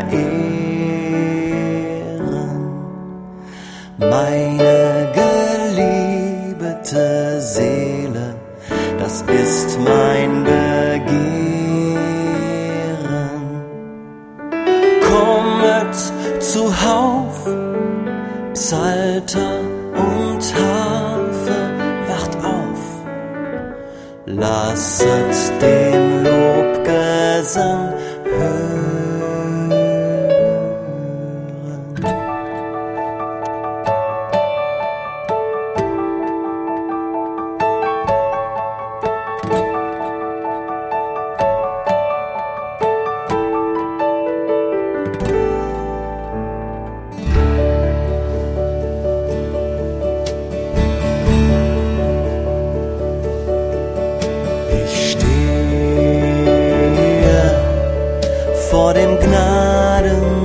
verehren. Meine geliebte Seele, das ist mein Begehren. Kommet zuhauf, Psalter und Harfe, wacht auf, lasset den Lobgesang hören. Vor dem Gnaden